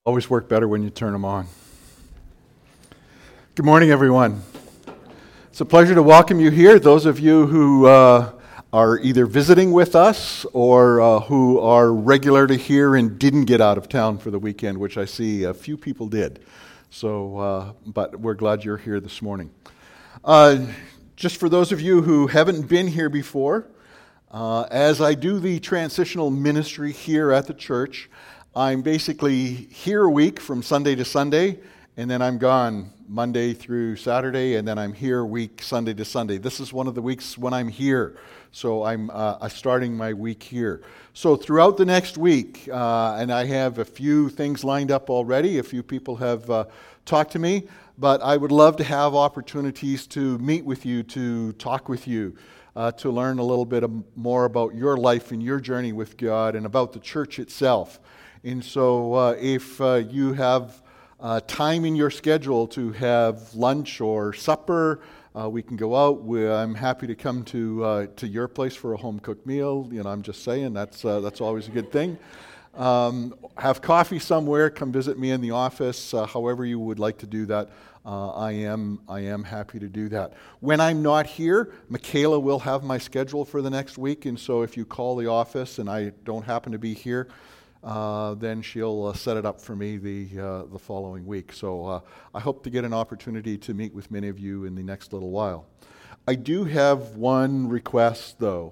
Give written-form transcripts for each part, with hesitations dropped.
Always work better when you turn them on. Good morning, everyone. It's a pleasure to welcome you here. Those of you who are either visiting with us or who are regularly here and didn't get out of town for the weekend, which I see a few people did. But we're glad you're here this morning. Just for those of you who haven't been here before, as I do the transitional ministry here at the church, I'm basically here a week from Sunday to Sunday, and then I'm gone Monday through Saturday, and then I'm here a week Sunday to Sunday. This is one of the weeks when I'm here, so I'm starting my week here. So throughout the next week, and I have a few things lined up already, a few people have talked to me, but I would love to have opportunities to meet with you, to talk with you, to learn a little bit more about your life and your journey with God and about the church itself. And so if you have time in your schedule to have lunch or supper, we can go out. I'm happy to come to your place for a home-cooked meal. You know, I'm just saying that's always a good thing. Have coffee somewhere. Come visit me in the office. However you would like to do that, I am happy to do that. When I'm not here, Michaela will have my schedule for the next week, and so if you call the office and I don't happen to be here, then she'll set it up for me the following week. So I hope to get an opportunity to meet with many of you in the next little while. I do have one request, though.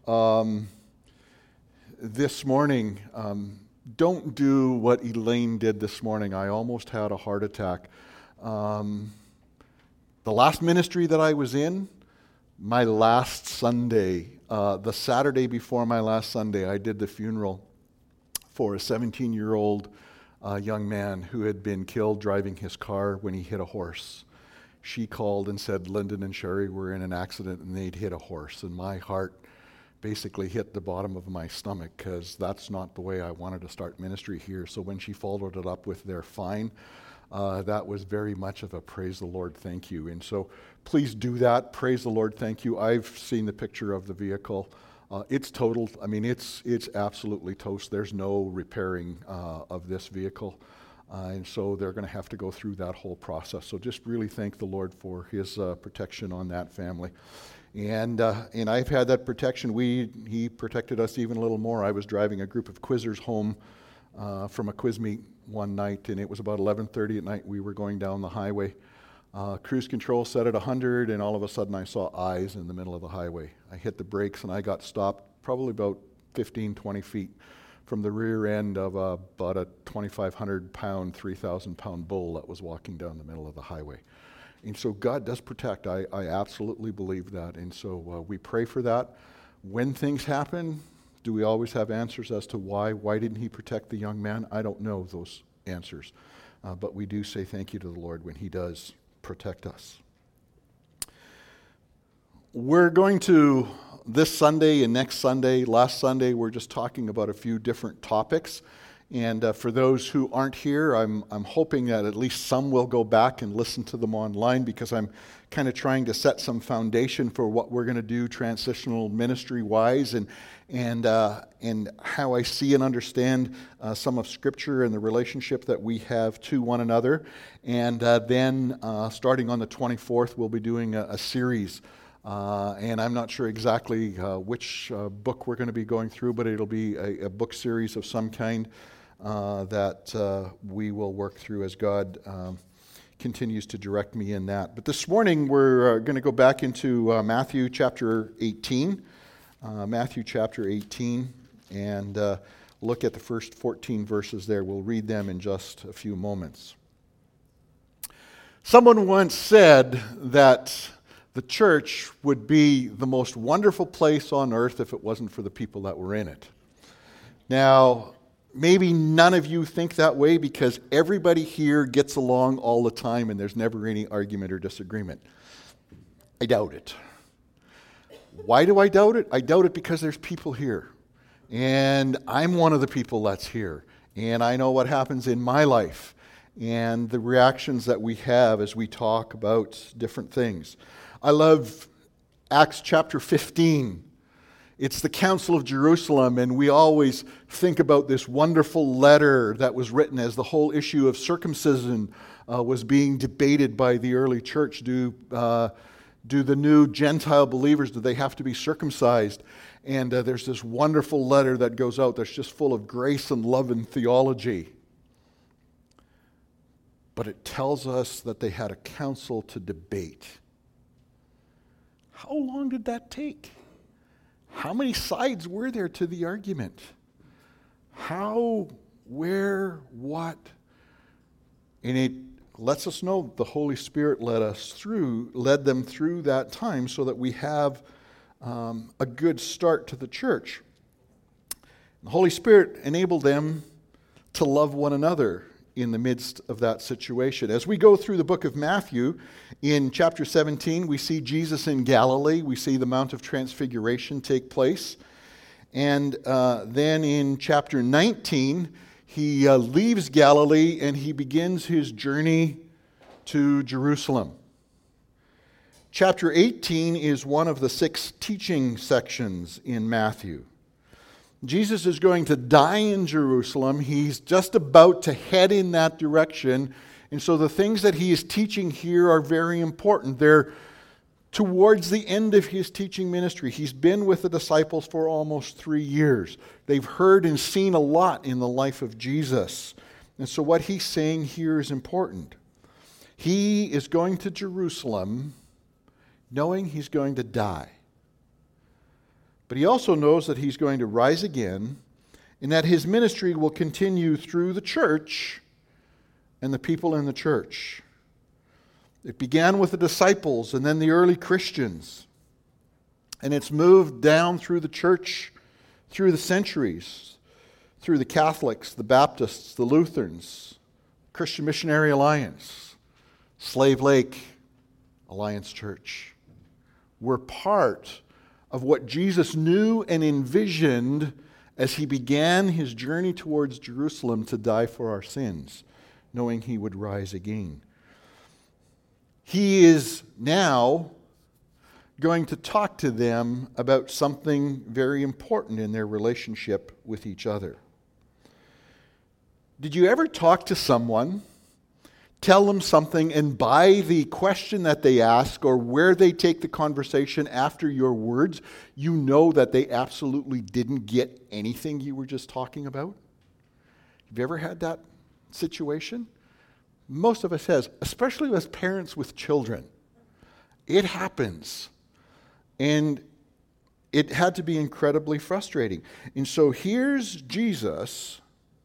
This morning, don't do what Elaine did this morning. I almost had a heart attack. The last ministry that I was in, my last Sunday, the Saturday before my last Sunday, I did the funeral for a 17-year-old young man who had been killed driving his car when he hit a horse. She called and said Lyndon and Sherry were in an accident and they'd hit a horse, and my heart basically hit the bottom of my stomach because that's not the way I wanted to start ministry here. So when she followed it up with "they're fine," that was very much of a praise the Lord, thank you. And so please do that. Praise the Lord, thank you. I've seen the picture of the vehicle. It's totaled. I mean, it's absolutely toast. There's no repairing of this vehicle. And so they're going to have to go through that whole process. So just really thank the Lord for His protection on that family. And I've had that protection. He protected us even a little more. I was driving a group of quizzers home from a quiz meet one night, and it was about 11:30 at night. We were going down the highway. Cruise control set at 100, and all of a sudden I saw eyes in the middle of the highway. I hit the brakes, and I got stopped probably about 15, 20 feet from the rear end of about a 2,500-pound, 3,000-pound bull that was walking down the middle of the highway. And so God does protect. I absolutely believe that. And so we pray for that. When things happen, do we always have answers as to why? Why didn't He protect the young man? I don't know those answers. But we do say thank you to the Lord when He does protect us. We're going to, this Sunday and next Sunday, last Sunday, we're just talking about a few different topics. And for those who aren't here, I'm hoping that at least some will go back and listen to them online, because I'm kind of trying to set some foundation for what we're going to do transitional ministry-wise, and how I see and understand some of Scripture and the relationship that we have to one another. And then starting on the 24th, we'll be doing a series. And I'm not sure exactly which book we're going to be going through, but it'll be a book series of some kind that we will work through as God continues to direct me in that. But this morning we're going to go back into Matthew chapter 18. Matthew chapter 18, and look at the first 14 verses there. We'll read them in just a few moments. Someone once said that the church would be the most wonderful place on earth if it wasn't for the people that were in it. Now, maybe none of you think that way, because everybody here gets along all the time and there's never any argument or disagreement. I doubt it. Why do I doubt it? I doubt it because there's people here. And I'm one of the people that's here. And I know what happens in my life and the reactions that we have as we talk about different things. I love Acts chapter 15. It's the Council of Jerusalem, and we always think about this wonderful letter that was written as the whole issue of circumcision was being debated by the early church. Do the new Gentile believers, do they have to be circumcised? And there's this wonderful letter that goes out that's just full of grace and love and theology. But it tells us that they had a council to debate. How long did that take? How many sides were there to the argument? How, where, what? And it lets us know the Holy Spirit led them through that time so that we have a good start to the church. The Holy Spirit enabled them to love one another in the midst of that situation. As we go through the book of Matthew, in chapter 17, we see Jesus in Galilee. We see the Mount of Transfiguration take place. And then in chapter 19, he leaves Galilee and he begins his journey to Jerusalem. Chapter 18 is one of the 6 teaching sections in Matthew. Jesus is going to die in Jerusalem. He's just about to head in that direction. And so the things that he is teaching here are very important. They're towards the end of his teaching ministry. He's been with the disciples for almost 3 years. They've heard and seen a lot in the life of Jesus. And so what he's saying here is important. He is going to Jerusalem knowing he's going to die. But he also knows that he's going to rise again and that his ministry will continue through the church and the people in the church. It began with the disciples and then the early Christians. And it's moved down through the church, through the centuries, through the Catholics, the Baptists, the Lutherans, Christian Missionary Alliance, Slave Lake Alliance Church. We're part of what Jesus knew and envisioned as he began his journey towards Jerusalem to die for our sins, knowing he would rise again. He is now going to talk to them about something very important in their relationship with each other. Did you ever talk to someone, tell them something, and by the question that they ask or where they take the conversation after your words, you know that they absolutely didn't get anything you were just talking about? Have you ever had that situation? Most of us has, especially as parents with children. It happens. And it had to be incredibly frustrating. And so here's Jesus,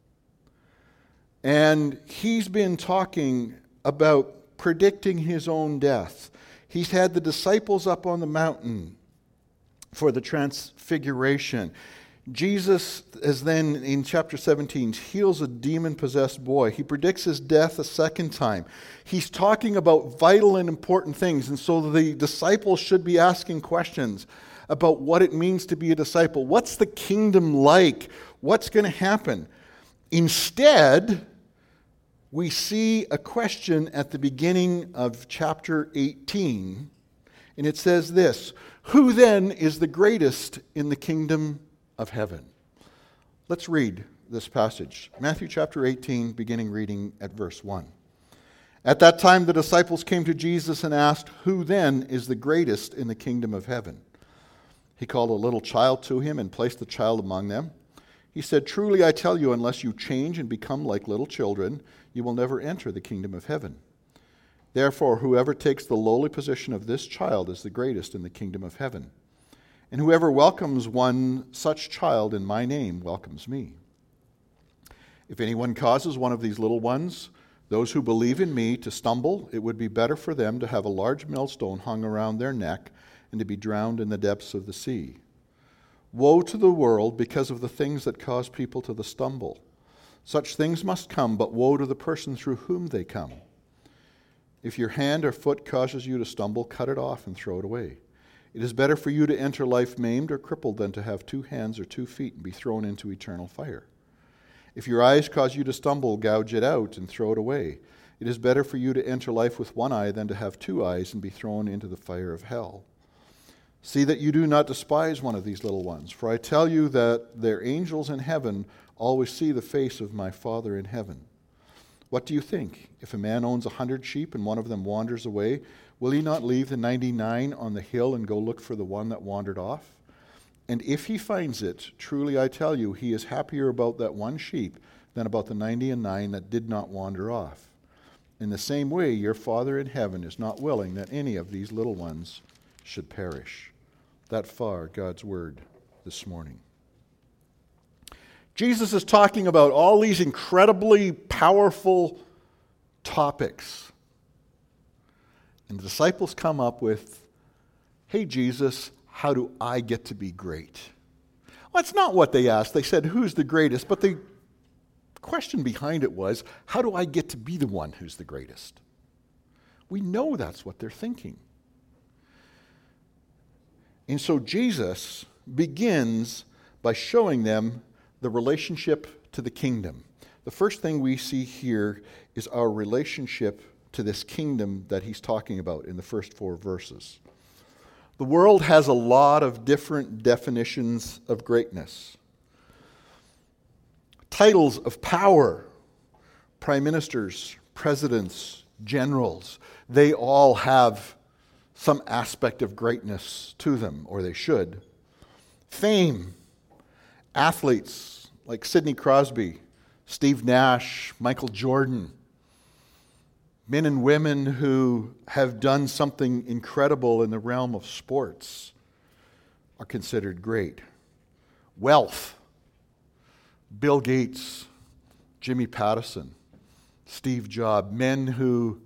and he's been talking about predicting his own death. He's had the disciples up on the mountain for the transfiguration. Jesus, as then in chapter 17, heals a demon-possessed boy. He predicts his death a second time. He's talking about vital and important things, and so the disciples should be asking questions about what it means to be a disciple. What's the kingdom like? What's going to happen? Instead, we see a question at the beginning of chapter 18, and it says this: "Who then is the greatest in the kingdom of heaven?" Let's read this passage. Matthew chapter 18, beginning reading at verse 1. "At that time the disciples came to Jesus and asked, 'Who then is the greatest in the kingdom of heaven?' He called a little child to him and placed the child among them. He said, 'Truly I tell you, unless you change and become like little children, you will never enter the kingdom of heaven. Therefore, whoever takes the lowly position of this child is the greatest in the kingdom of heaven. And whoever welcomes one such child in my name welcomes me. If anyone causes one of these little ones, those who believe in me, to stumble, it would be better for them to have a large millstone hung around their neck and to be drowned in the depths of the sea. Woe to the world because of the things that cause people to stumble. Such things must come, but woe to the person through whom they come. If your hand or foot causes you to stumble, cut it off and throw it away. It is better for you to enter life maimed or crippled than to have 2 hands or 2 feet and be thrown into eternal fire. If your eyes cause you to stumble, gouge it out and throw it away. It is better for you to enter life with 1 eye than to have 2 eyes and be thrown into the fire of hell. See that you do not despise one of these little ones, for I tell you that their angels in heaven always see the face of my Father in heaven. What do you think? If a man owns 100 sheep and one of them wanders away, will he not leave the 99 on the hill and go look for the one that wandered off? And if he finds it, truly I tell you, he is happier about that one sheep than about the 99 that did not wander off. In the same way, your Father in heaven is not willing that any of these little ones should perish. That far, God's word this morning. Jesus is talking about all these incredibly powerful topics. And the disciples come up with, hey, Jesus, how do I get to be great? Well, that's not what they asked. They said, who's the greatest? But the question behind it was, how do I get to be the one who's the greatest? We know that's what they're thinking. And so Jesus begins by showing them the relationship to the kingdom. The first thing we see here is our relationship to this kingdom that he's talking about in the first 4 verses. The world has a lot of different definitions of greatness. Titles of power, prime ministers, presidents, generals, they all have some aspect of greatness to them, or they should. Fame, athletes like Sidney Crosby, Steve Nash, Michael Jordan, men and women who have done something incredible in the realm of sports are considered great. Wealth, Bill Gates, Jimmy Pattison, Steve Jobs, men who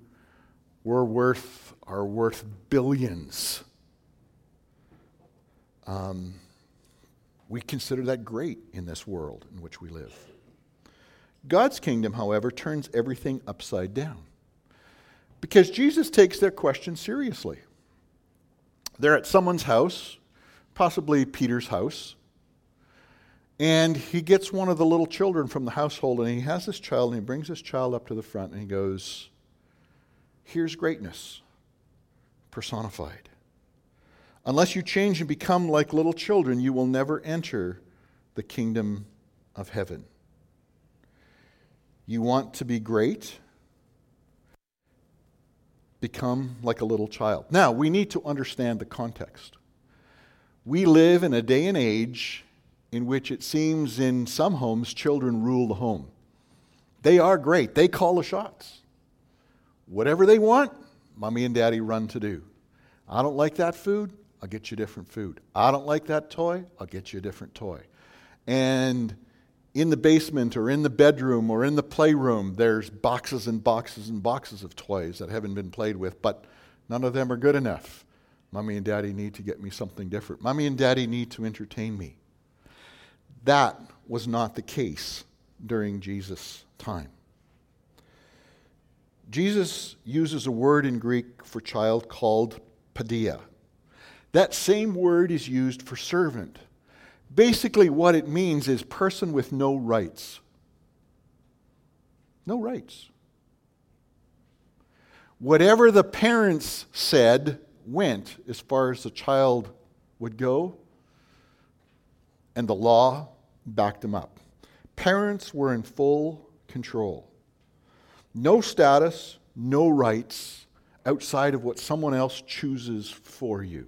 are worth billions. We consider that great in this world in which we live. God's kingdom, however, turns everything upside down, because Jesus takes their question seriously. They're at someone's house, possibly Peter's house, and he gets one of the little children from the household, and he has this child, and he brings this child up to the front, and he goes, here's greatness personified. Unless you change and become like little children, you will never enter the kingdom of heaven. You want to be great? Become like a little child. Now, we need to understand the context. We live in a day and age in which it seems in some homes children rule the home. They are great. They call the shots. Whatever they want, mommy and daddy run to do. I don't like that food, I'll get you different food. I don't like that toy, I'll get you a different toy. And in the basement or in the bedroom or in the playroom, there's boxes and boxes and boxes of toys that haven't been played with, but none of them are good enough. Mommy and daddy need to get me something different. Mommy and daddy need to entertain me. That was not the case during Jesus' time. Jesus uses a word in Greek for child called paideia. That same word is used for servant. Basically, what it means is person with no rights. No rights. Whatever the parents said went as far as the child would go, and the law backed them up. Parents were in full control. No status, no rights outside of what someone else chooses for you.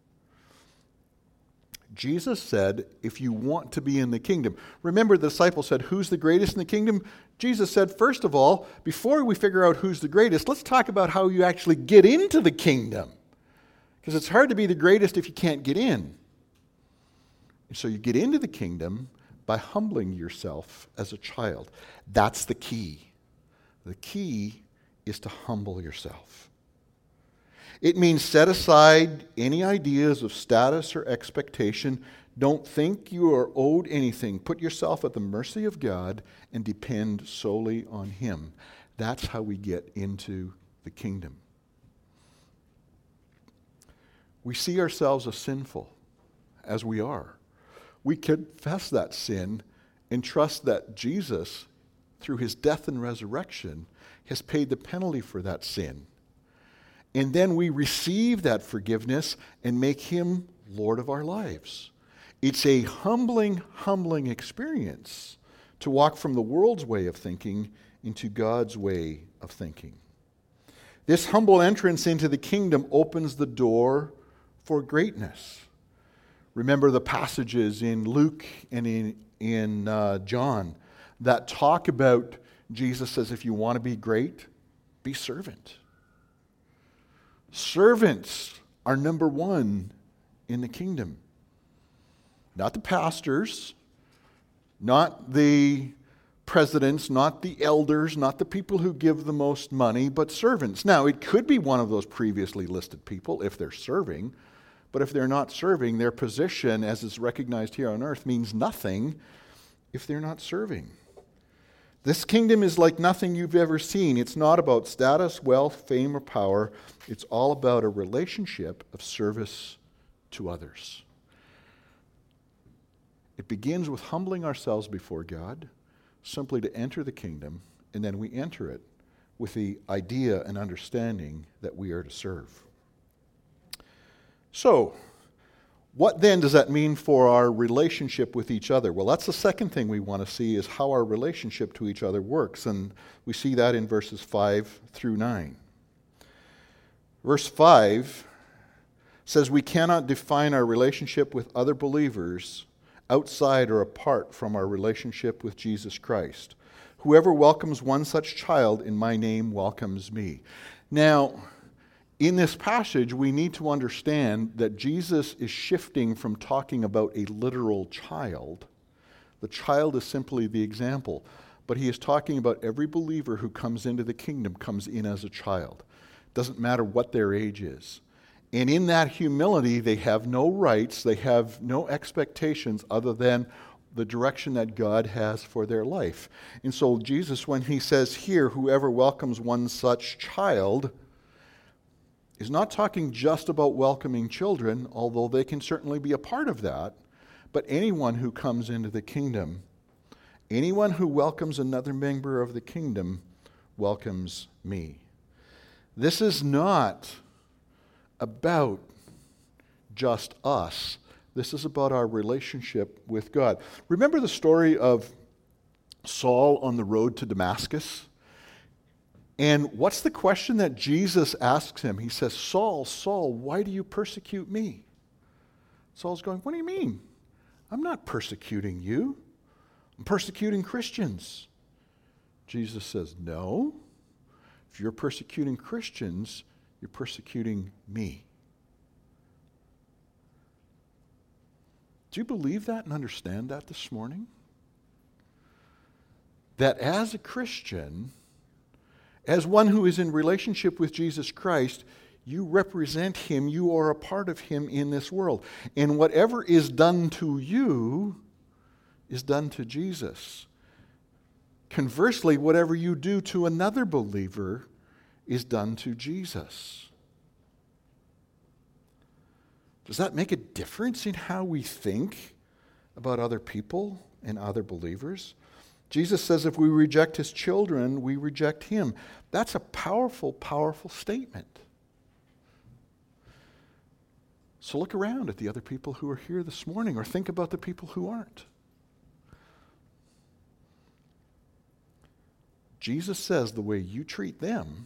Jesus said, if you want to be in the kingdom, remember the disciples said, who's the greatest in the kingdom? Jesus said, first of all, before we figure out who's the greatest, let's talk about how you actually get into the kingdom. Because it's hard to be the greatest if you can't get in. And so you get into the kingdom by humbling yourself as a child. That's the key. The key is to humble yourself. It means set aside any ideas of status or expectation. Don't think you are owed anything. Put yourself at the mercy of God and depend solely on Him. That's how we get into the kingdom. We see ourselves as sinful, as we are. We confess that sin and trust that Jesus, through His death and resurrection, has paid the penalty for that sin. And then we receive that forgiveness and make him Lord of our lives. It's a humbling experience to walk from the world's way of thinking into God's way of thinking. This humble entrance into the kingdom opens the door for greatness. Remember the passages in Luke and in John that talk about Jesus says, if you want to be great, be servant. Servants are number one in the kingdom. Not the pastors, not the presidents, not the elders, not the people who give the most money, but servants. Now, it could be one of those previously listed people if they're serving, but if they're not serving, their position, as is recognized here on earth, means nothing if they're not serving. This kingdom is like nothing you've ever seen. It's not about status, wealth, fame, or power. It's all about a relationship of service to others. It begins with humbling ourselves before God, simply to enter the kingdom, and then we enter it with the idea and understanding that we are to serve. So, what then does that mean for our relationship with each other? Well, that's the second thing we want to see is how our relationship to each other works, and we see that in verses 5 through 9. Verse 5 says we cannot define our relationship with other believers outside or apart from our relationship with Jesus Christ. Whoever welcomes one such child in my name welcomes me. Now, in this passage, we need to understand that Jesus is shifting from talking about a literal child. The child is simply the example. But he is talking about every believer who comes into the kingdom comes in as a child. Doesn't matter what their age is. And in that humility, they have no rights, they have no expectations other than the direction that God has for their life. And so Jesus, when he says here, whoever welcomes one such child, is not talking just about welcoming children, although they can certainly be a part of that, but anyone who comes into the kingdom, anyone who welcomes another member of the kingdom welcomes me. This is not about just us. This is about our relationship with God. Remember the story of Saul on the road to Damascus? And what's the question that Jesus asks him? He says, Saul, Saul, why do you persecute me? Saul's going, what do you mean? I'm not persecuting you. I'm persecuting Christians. Jesus says, no. If you're persecuting Christians, you're persecuting me. Do you believe that and understand that this morning? That as a Christian, as one who is in relationship with Jesus Christ, you represent him, you are a part of him in this world. And whatever is done to you is done to Jesus. Conversely, whatever you do to another believer is done to Jesus. Does that make a difference in how we think about other people and other believers? Jesus says if we reject his children, we reject him. That's a powerful, powerful statement. So look around at the other people who are here this morning, or think about the people who aren't. Jesus says the way you treat them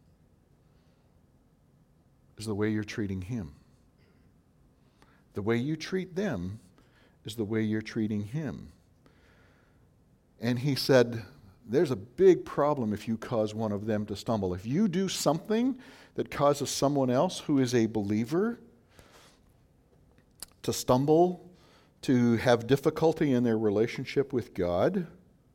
is the way you're treating him. The way you treat them is the way you're treating him. And he said, there's a big problem if you cause one of them to stumble. If you do something that causes someone else who is a believer to stumble, to have difficulty in their relationship with God,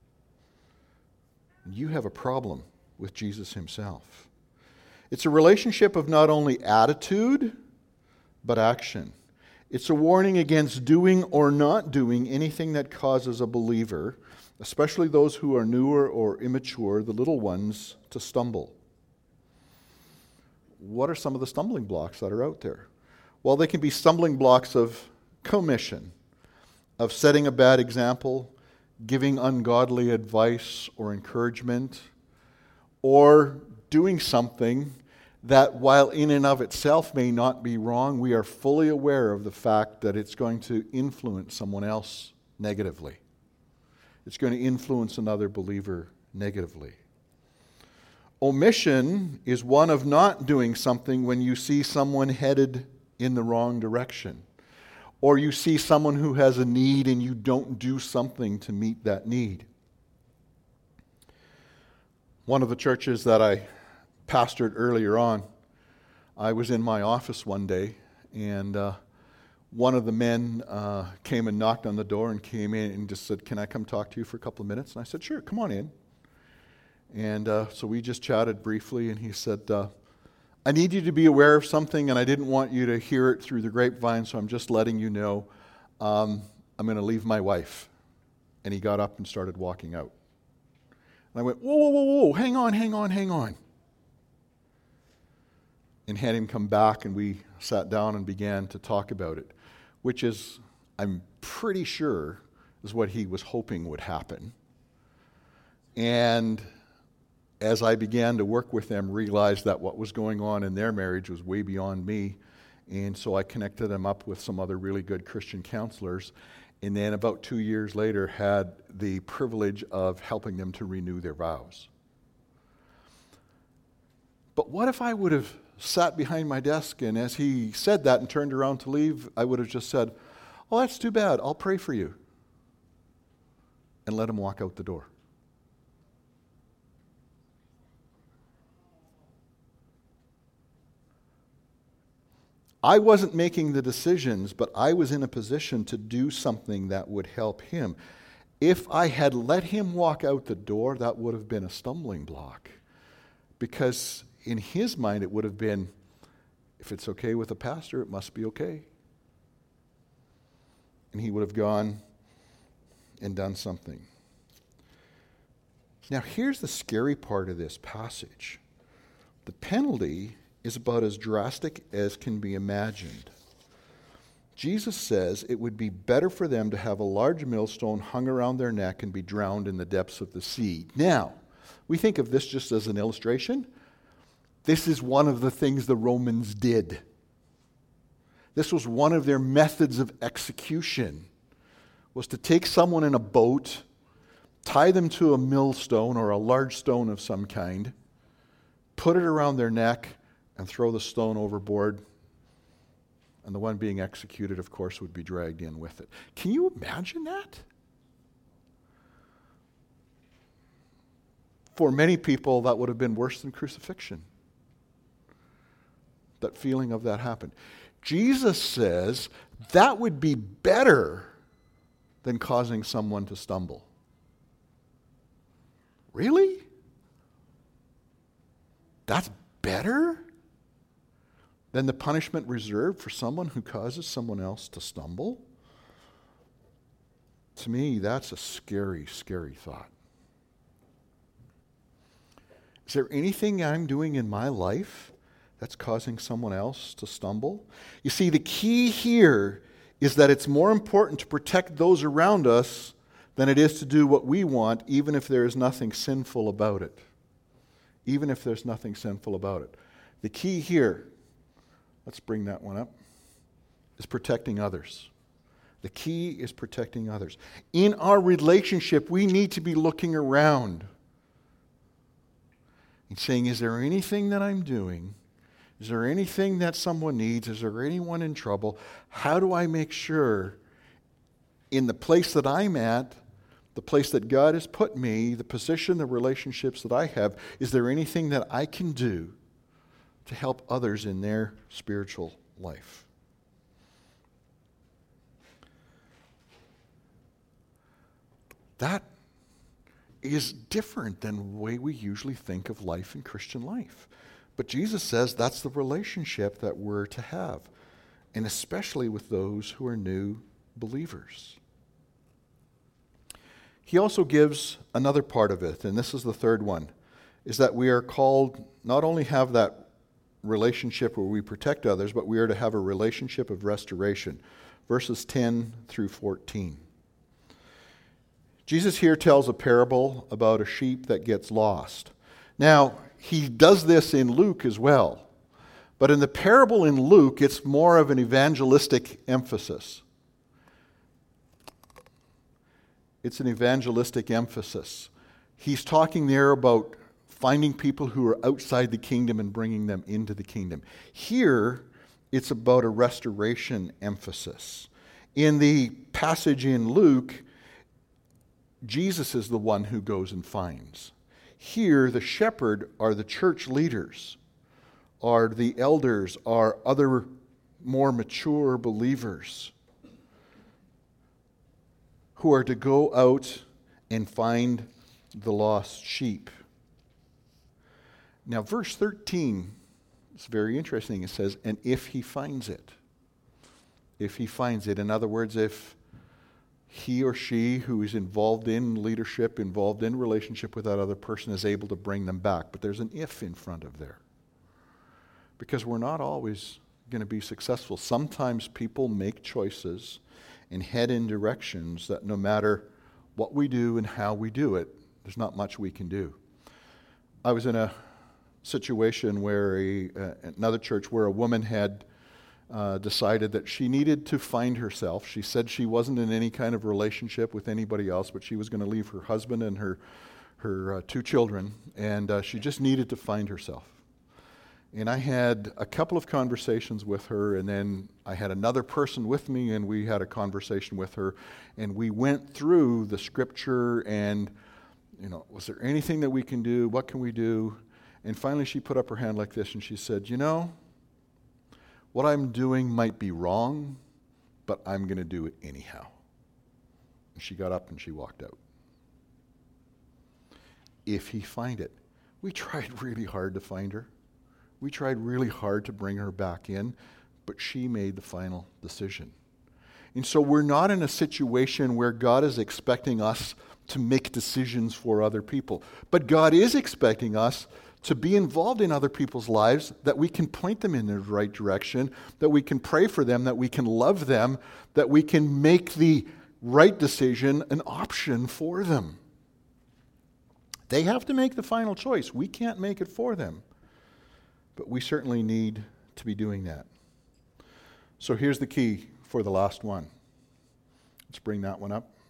you have a problem with Jesus himself. It's a relationship of not only attitude, but action. It's a warning against doing or not doing anything that causes a believer, especially those who are newer or immature, the little ones, to stumble. What are some of the stumbling blocks that are out there? Well, they can be stumbling blocks of commission, of setting a bad example, giving ungodly advice or encouragement, or doing something that while in and of itself may not be wrong, we are fully aware of the fact that it's going to influence someone else negatively. It's going to influence another believer negatively. Omission is one of not doing something when you see someone headed in the wrong direction, or you see someone who has a need and you don't do something to meet that need. One of the churches that I pastored earlier on, I was in my office one day, and one of the men came and knocked on the door and came in and just said, "Can I come talk to you for a couple of minutes?" And I said, "Sure, come on in." And so we just chatted briefly, and he said, "I need you to be aware of something, and I didn't want you to hear it through the grapevine, so I'm just letting you know I'm going to leave my wife." And he got up and started walking out. And I went, "Whoa, whoa, whoa, whoa, hang on. And had him come back, and we sat down and began to talk about it, which is, I'm pretty sure, is what he was hoping would happen. And as I began to work with them, realized that what was going on in their marriage was way beyond me. And so I connected them up with some other really good Christian counselors. And then about 2 years later, had the privilege of helping them to renew their vows. But what if I would have sat behind my desk, and as he said that and turned around to leave, I would have just said, "Oh, that's too bad. I'll pray for you." And let him walk out the door. I wasn't making the decisions, but I was in a position to do something that would help him. If I had let him walk out the door, that would have been a stumbling block. Because in his mind, it would have been, if it's okay with a pastor, it must be okay. And he would have gone and done something. Now, here's the scary part of this passage. The penalty is about as drastic as can be imagined. Jesus says it would be better for them to have a large millstone hung around their neck and be drowned in the depths of the sea. Now, we think of this just as an illustration. This is one of the things the Romans did. This was one of their methods of execution, was to take someone in a boat, tie them to a millstone or a large stone of some kind, put it around their neck, and throw the stone overboard. And the one being executed, of course, would be dragged in with it. Can you imagine that? For many people, that would have been worse than crucifixion. That feeling of that happened. Jesus says that would be better than causing someone to stumble. Really? That's better than the punishment reserved for someone who causes someone else to stumble? To me, that's a scary, scary thought. Is there anything I'm doing in my life that's causing someone else to stumble? You see, the key here is that it's more important to protect those around us than it is to do what we want, even if there is nothing sinful about it. Even if there's nothing sinful about it. The key here, let's bring that one up, is protecting others. The key is protecting others. In our relationship, we need to be looking around and saying, is there anything that I'm doing? Is there anything that someone needs? Is there anyone in trouble? How do I make sure in the place that I'm at, the place that God has put me, the position, the relationships that I have, is there anything that I can do to help others in their spiritual life? That is different than the way we usually think of life in Christian life. But Jesus says that's the relationship that we're to have, and especially with those who are new believers. He also gives another part of it, and this is the third one, is that we are called not only have that relationship where we protect others, but we are to have a relationship of restoration. Verses 10 through 14. Jesus here tells a parable about a sheep that gets lost. Now, he does this in Luke as well. But in the parable in Luke, it's more of an evangelistic emphasis. It's an evangelistic emphasis. He's talking there about finding people who are outside the kingdom and bringing them into the kingdom. Here, it's about a restoration emphasis. In the passage in Luke, Jesus is the one who goes and finds. Here, the shepherd are the church leaders, are the elders, are other more mature believers who are to go out and find the lost sheep. Now, verse 13 is very interesting. It says, and if he finds it. If he finds it. In other words, if he or she who is involved in leadership, involved in relationship with that other person is able to bring them back. But there's an if in front of there. Because we're not always going to be successful. Sometimes people make choices and head in directions that no matter what we do and how we do it, there's not much we can do. I was in a situation where another church where a woman had decided that she needed to find herself. She said she wasn't in any kind of relationship with anybody else, but she was going to leave her husband and her 2 children, and she just needed to find herself. And I had a couple of conversations with her, and then I had another person with me, and we had a conversation with her, and we went through the scripture and, was there anything that we can do? What can we do? And finally she put up her hand like this, and she said, what I'm doing might be wrong, but I'm going to do it anyhow. And she got up and she walked out. If he find it. We tried really hard to find her. We tried really hard to bring her back in, but she made the final decision. And so we're not in a situation where God is expecting us to make decisions for other people. But God is expecting us to be involved in other people's lives, that we can point them in the right direction, that we can pray for them, that we can love them, that we can make the right decision an option for them. They have to make the final choice. We can't make it for them. But we certainly need to be doing that. So here's the key for the last one. Let's bring that one up.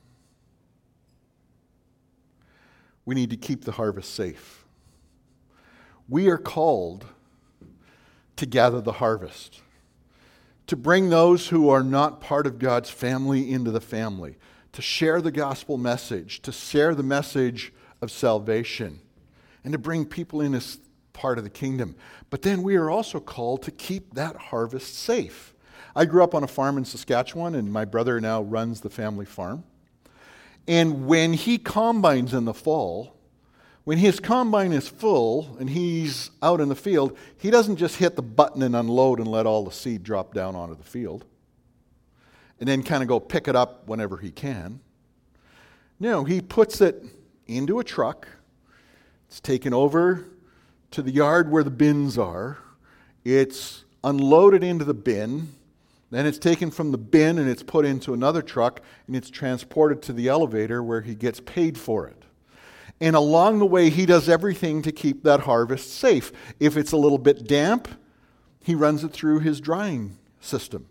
We need to keep the harvest safe. We are called to gather the harvest, to bring those who are not part of God's family into the family, to share the gospel message, to share the message of salvation, and to bring people in as part of the kingdom. But then we are also called to keep that harvest safe. I grew up on a farm in Saskatchewan, and my brother now runs the family farm. And when he combines in the fall, when his combine is full and he's out in the field, he doesn't just hit the button and unload and let all the seed drop down onto the field and then kind of go pick it up whenever he can. No, he puts it into a truck. It's taken over to the yard where the bins are. It's unloaded into the bin. Then it's taken from the bin and it's put into another truck and it's transported to the elevator where he gets paid for it. And along the way, he does everything to keep that harvest safe. If it's a little bit damp, he runs it through his drying system.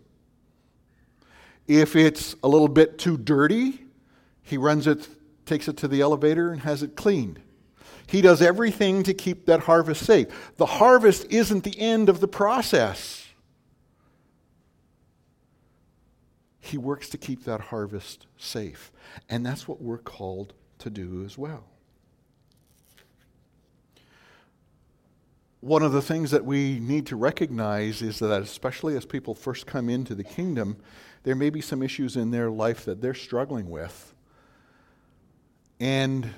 If it's a little bit too dirty, he takes it to the elevator and has it cleaned. He does everything to keep that harvest safe. The harvest isn't the end of the process. He works to keep that harvest safe. And that's what we're called to do as well. One of the things that we need to recognize is that especially as people first come into the kingdom, there may be some issues in their life that they're struggling with. And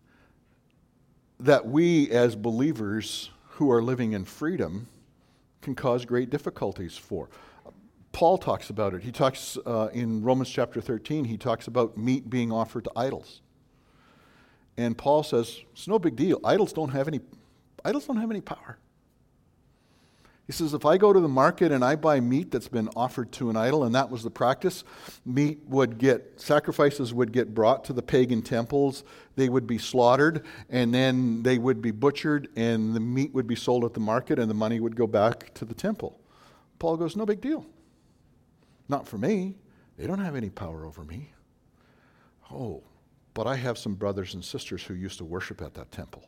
that we as believers who are living in freedom can cause great difficulties for. Paul talks about it. He talks in Romans chapter 13, he talks about meat being offered to idols. And Paul says, it's no big deal. Idols don't have any power. He says, if I go to the market and I buy meat that's been offered to an idol, and that was the practice, sacrifices would get brought to the pagan temples, they would be slaughtered, and then they would be butchered, and the meat would be sold at the market, and the money would go back to the temple. Paul goes, no big deal. Not for me. They don't have any power over me. Oh, but I have some brothers and sisters who used to worship at that temple.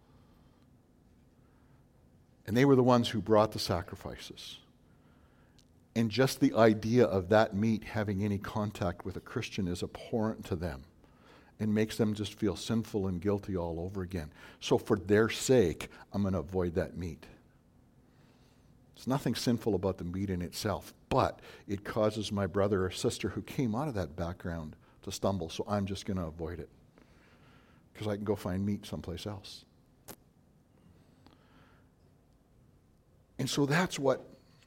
And they were the ones who brought the sacrifices. And just the idea of that meat having any contact with a Christian is abhorrent to them and makes them just feel sinful and guilty all over again. So for their sake, I'm going to avoid that meat. There's nothing sinful about the meat in itself, but it causes my brother or sister who came out of that background to stumble, so I'm just going to avoid it because I can go find meat someplace else. And so that's what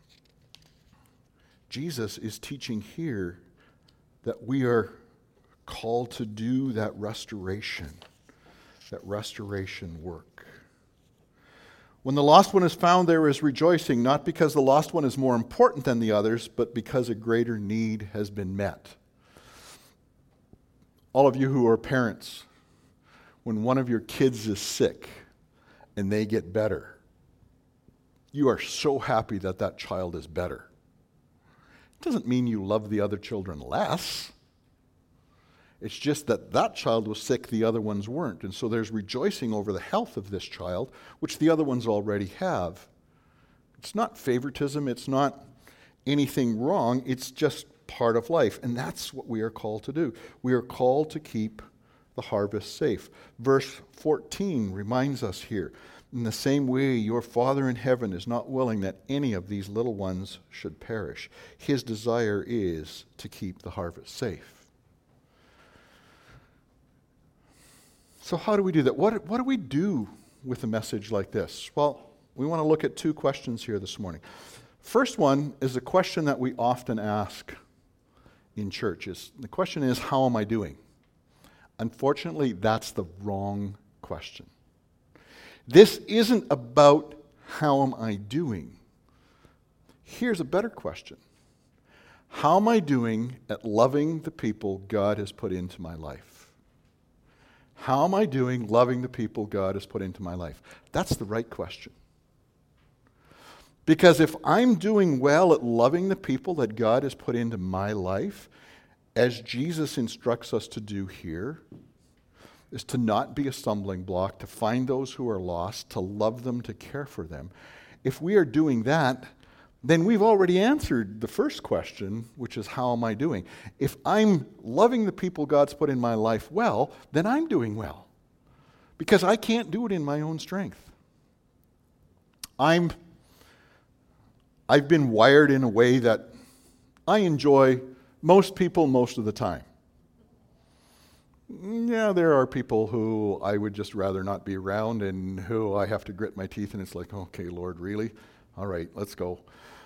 Jesus is teaching here, that we are called to do that restoration work. When the lost one is found, there is rejoicing, not because the lost one is more important than the others, but because a greater need has been met. All of you who are parents, when one of your kids is sick and they get better, you are so happy that that child is better. It doesn't mean you love the other children less. It's just that that child was sick, the other ones weren't. And so there's rejoicing over the health of this child, which the other ones already have. It's not favoritism. It's not anything wrong. It's just part of life. And that's what we are called to do. We are called to keep the harvest safe. Verse 14 reminds us here, in the same way, your Father in heaven is not willing that any of these little ones should perish. His desire is to keep the harvest safe. So how do we do that? What do we do with a message like this? Well, we want to look at two questions here this morning. First one is a question that we often ask in churches. The question is, how am I doing? Unfortunately, that's the wrong question. This isn't about how am I doing. Here's a better question. How am I doing at loving the people God has put into my life? How am I doing loving the people God has put into my life? That's the right question. Because if I'm doing well at loving the people that God has put into my life, as Jesus instructs us to do here, is to not be a stumbling block, to find those who are lost, to love them, to care for them. If we are doing that, then we've already answered the first question, which is, how am I doing? If I'm loving the people God's put in my life well, then I'm doing well. Because I can't do it in my own strength. I've been wired in a way that I enjoy most people most of the time. Yeah, there are people who I would just rather not be around and who I have to grit my teeth and it's like, okay, Lord, really? All right, let's go.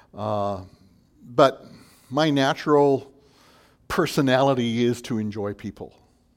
But my natural personality is to enjoy people.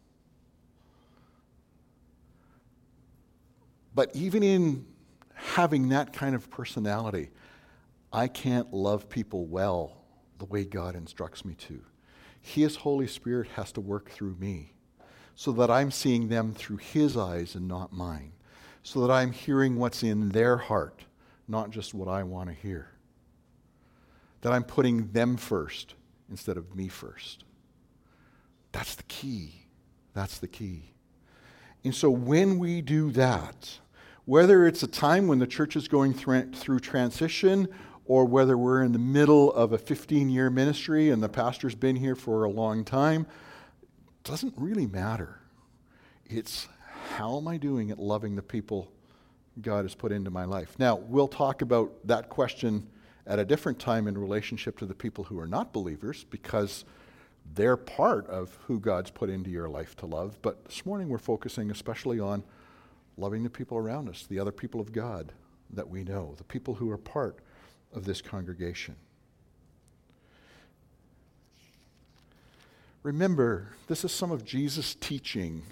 But even in having that kind of personality, I can't love people well the way God instructs me to. His Holy Spirit has to work through me, so that I'm seeing them through His eyes and not mine. So that I'm hearing what's in their heart, not just what I want to hear. That I'm putting them first instead of me first. That's the key. That's the key. And so when we do that, whether it's a time when the church is going through transition, or whether we're in the middle of a 15-year ministry and the pastor's been here for a long time, doesn't really matter. It's, how am I doing at loving the people God has put into my life? Now, we'll talk about that question at a different time in relationship to the people who are not believers, because they're part of who God's put into your life to love. But this morning we're focusing especially on loving the people around us, the other people of God that we know, the people who are part of this congregation. Remember, this is some of Jesus' teaching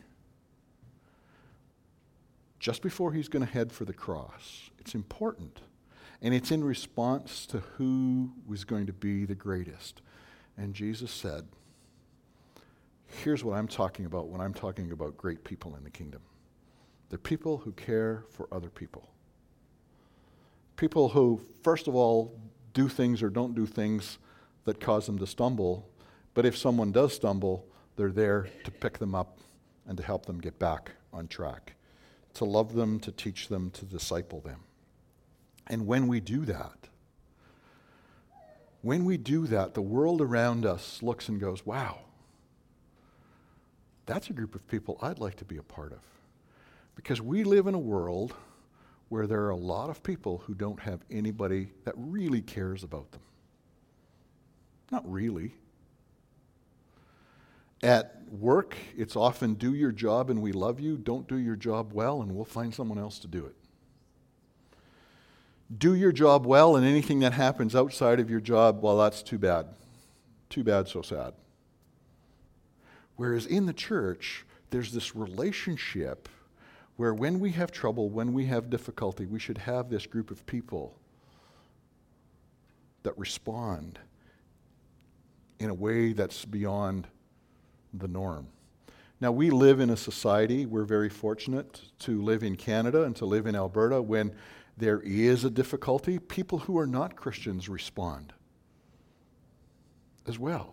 just before He's going to head for the cross. It's important. And it's in response to who was going to be the greatest. And Jesus said, here's what I'm talking about when I'm talking about great people in the kingdom. They're people who care for other people. People who, first of all, do things or don't do things that cause them to stumble. But if someone does stumble, they're there to pick them up and to help them get back on track, to love them, to teach them, to disciple them. And when we do that, the world around us looks and goes, wow, that's a group of people I'd like to be a part of. Because we live in a world where there are a lot of people who don't have anybody that really cares about them. Not really. At work, it's often do your job and we love you. Don't do your job well and we'll find someone else to do it. Do your job well, and anything that happens outside of your job, well, that's too bad. Too bad, so sad. Whereas in the church, there's this relationship where when we have trouble, when we have difficulty, we should have this group of people that respond in a way that's beyond the norm. Now, we live in a society, we're very fortunate to live in Canada and to live in Alberta. When there is a difficulty, people who are not Christians respond as well.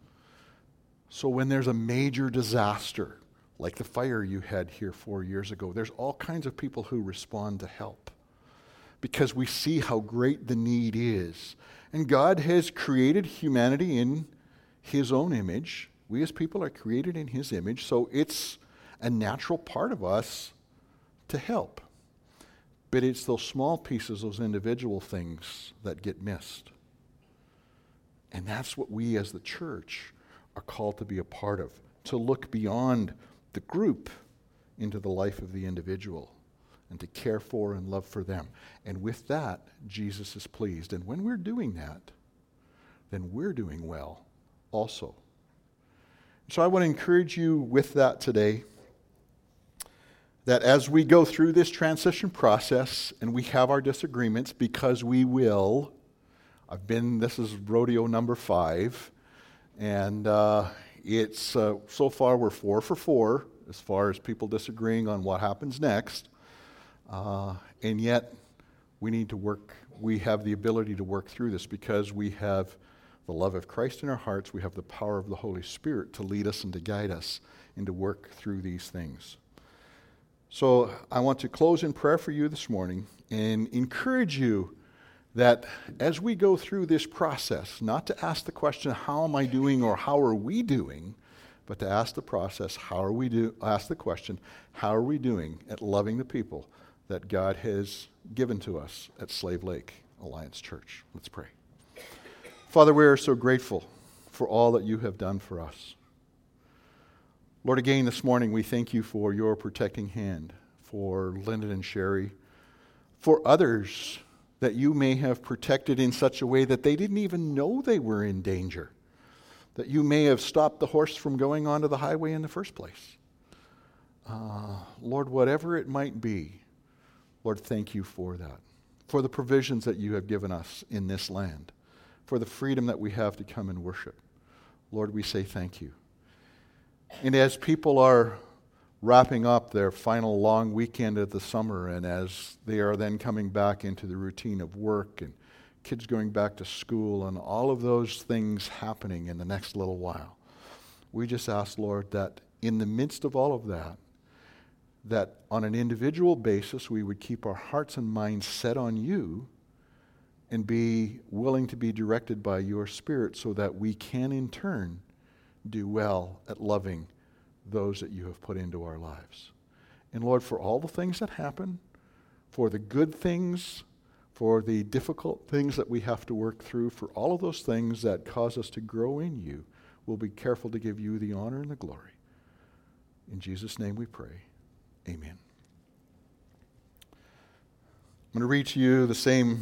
So when there's a major disaster, like the fire you had here 4 years ago, there's all kinds of people who respond to help because we see how great the need is. And God has created humanity in His own image. We as people are created in His image, so it's a natural part of us to help. But it's those small pieces, those individual things that get missed. And that's what we as the church are called to be a part of, to look beyond the group into the life of the individual and to care for and love for them. And with that, Jesus is pleased. And when we're doing that, then we're doing well also. So I want to encourage you with that today, that as we go through this transition process and we have our disagreements, because we will, this is rodeo number 5, and it's so far we're 4 for 4 as far as people disagreeing on what happens next, and yet we need to work, we have the ability to work through this because we have the love of Christ in our hearts, we have the power of the Holy Spirit to lead us and to guide us and to work through these things. So I want to close in prayer for you this morning and encourage you that as we go through this process, not to ask the question, how am I doing or how are we doing, but to ask the process, ask the question, how are we doing at loving the people that God has given to us at Slave Lake Alliance Church? Let's pray. Father, we are so grateful for all that you have done for us. Lord, again this morning we thank you for your protecting hand, for Lyndon and Sherry, for others that you may have protected in such a way that they didn't even know they were in danger, that you may have stopped the horse from going onto the highway in the first place. Lord, whatever it might be, Lord, thank you for that, for the provisions that you have given us in this land, for the freedom that we have to come and worship. Lord, we say thank you. And as people are wrapping up their final long weekend of the summer, and as they are then coming back into the routine of work and kids going back to school and all of those things happening in the next little while, we just ask, Lord, that in the midst of all of that, that on an individual basis we would keep our hearts and minds set on you and be willing to be directed by your Spirit so that we can in turn do well at loving those that you have put into our lives. And Lord, for all the things that happen, for the good things, for the difficult things that we have to work through, for all of those things that cause us to grow in you, we'll be careful to give you the honor and the glory. In Jesus' name we pray. Amen. I'm going to read to you the same